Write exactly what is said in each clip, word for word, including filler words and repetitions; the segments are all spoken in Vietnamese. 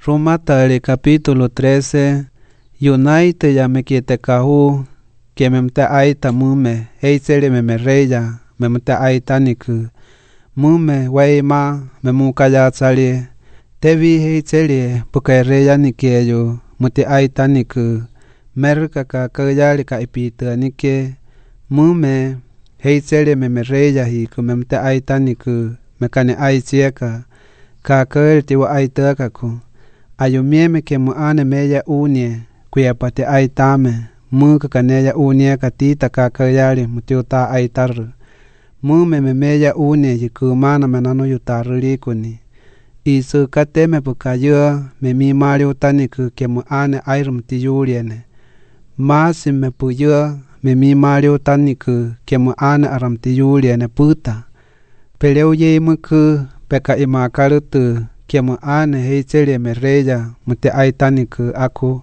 Romatari capítulo trece. Yunaite ya me quiete cahu, que me mte aita mume, heitsere me me reya, me mte aita niku. Mume weima, me mukaya tsali, tevi heitsere, puka reya nikieyo, mute aita niku. Merka ka kayari ka ipita nike, mume, heitsere me me reya hiku, me mte aita niku, me kane aitieka, ka kayari tiwa aita kaku. Ayumieme ke mu ane meya unie, kuya pate aitame, muka kaneya unie katita kakayari mutiuta aitaru. Mume me meya unie yikumana menano yutaru likuni. Isu kateme pukayo me mi mari utaniku ke mu ane airum tiyuriene. Masi me puyo me mi mari utaniku ke mu ane aram tiyuriene puta. Peleu ye muku peka imakarutu ke mu ane heitere me reya mute aitaniku aku.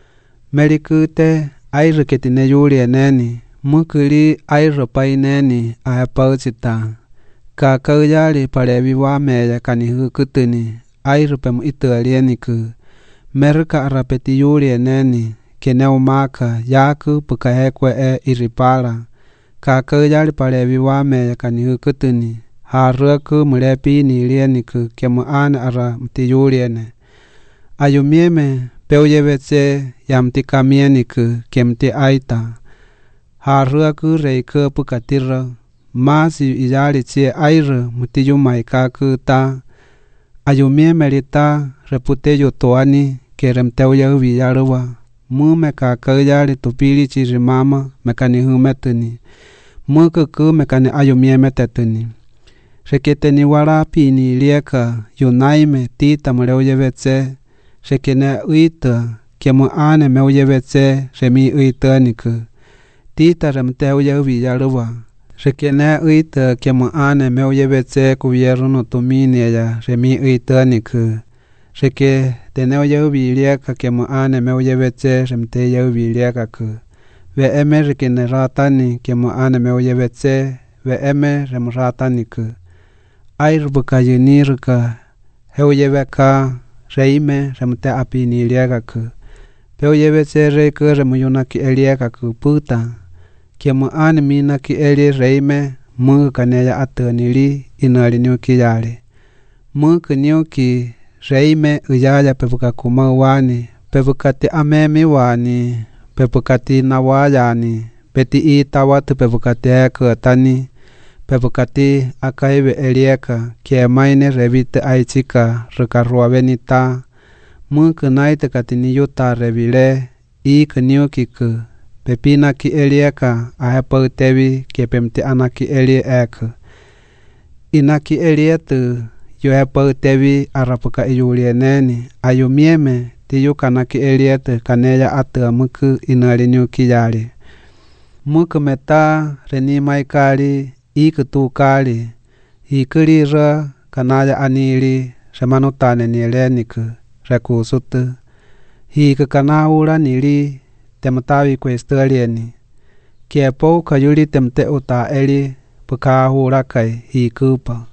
Merikute airu ketine yuri eneni, mukuri airu paineni ahapauchita. Ka kauyari parevi wameya kanihu kutuni, airu pemu itu alieniku. Merika arapeti yuri eneni, keneu maka yaku pukahekwe e iripara. Ka kauyari parevi wameya kanihu kutuni, haruku murepi ni ilieniku kemu ane ara mti yuri ene. Ayumieme peuyevetse yamti kamieniku kemti aita. Haruaku reiku pukatira. Masi iyari tsie airu mutiyumai kaku ta. Ayumie rita repute yutuani keremteuya uviyaruwa. Mume kakayari tupiri chirimama mekani humetuni. Mukuku mekani ayumie metetuni. Reketeni warapi ni lieka yunaime tita mureuyevetse. Rekene uita kemu ane meuyevetse remi uita niku. Tita remteuya uviyaruwa. Rekene uita kemu ane meuyevetse kuvieruno tuminia remi uita niku. Reke teneuya uvilieka kemu ane meuyevetse remteya uvilieka ku. Ve eme rekene ratani kemu ane meuyevetse ve eme remratani ku. Airbuka yuniruka heuyeveka reime remte api ni liagaku. Peuyevetse reiku remuyunaki eliagaku puta. Kemu ane minaki eli reime muka neya atanili inali niuki yale. Muka niuki reime uyaya pepukaku mawani. Pepukati amemi wani. Pepukati nawayani. Peti itawatu pepukati eka tani. Pepukati akaive elieka kia maine revite aichika rukarua venita. Muka naite katini yuta revile ika niukiku. Pepina ki elieka ahepau tevi kia pemti anaki eli eka. Inaki elietu yuhepau tevi arapuka iyulieneni. Ayumieme tiyuka naki elietu kaneya atua muku inali niuki yali. Muka meta renimaikali ika tukali. Ikili ra kanaya anili remanutane nieleniku rekusutu. Hika kanaura nili temtavi kwestalieni. Kiepo kayuli temte uta eli pukahura kai hikupa.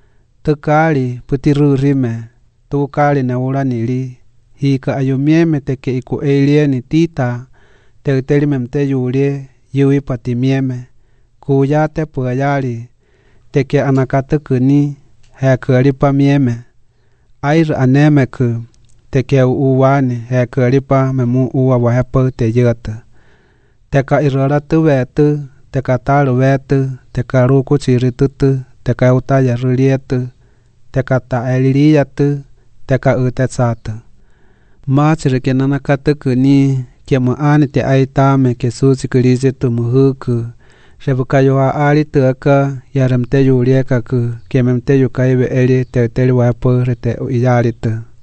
Tukali putiru rime. Tukali naura nili. Hika ayumieme teke iku elieni tita. Teuteli memte yulie yui patimieme. Kuyate puayari. Teke anakatukuni hekalipa mieme. Air anemeku. Teke uwani hekalipa memu uwa wahepa te yata. Teka iraratu vetu. Teka taru vetu. Teka ruku chiritutu. Teka utaya rulietu. Teka taeliriyatu. Teka utetsatu. Machirike nanakatukuni. Kemu ane te aitame kesusi kulisitu muhuku. Rebukayoa ali tuaka yaremte yulieka ku. Kememte yukaive eli teuteli wahepa rete uyaritu.